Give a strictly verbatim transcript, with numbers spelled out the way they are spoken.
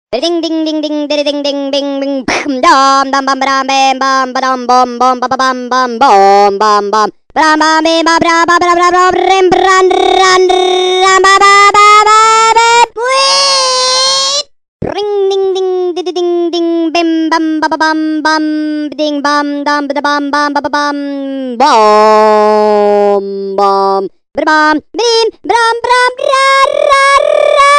Ding ding ding ding ding ding ding ding ding dum dum bum bam bam bam bum bum bum bum bum bum bum bum bum bam bam bam bam bam bam bam bam rim ran ran ran ba ba ba ba ba wait ring ding ding ding ding ding bim bam ba ba bam bam ding bam dum ba bam bam ba ba bam bum bum bam bim bram bram ra ra ra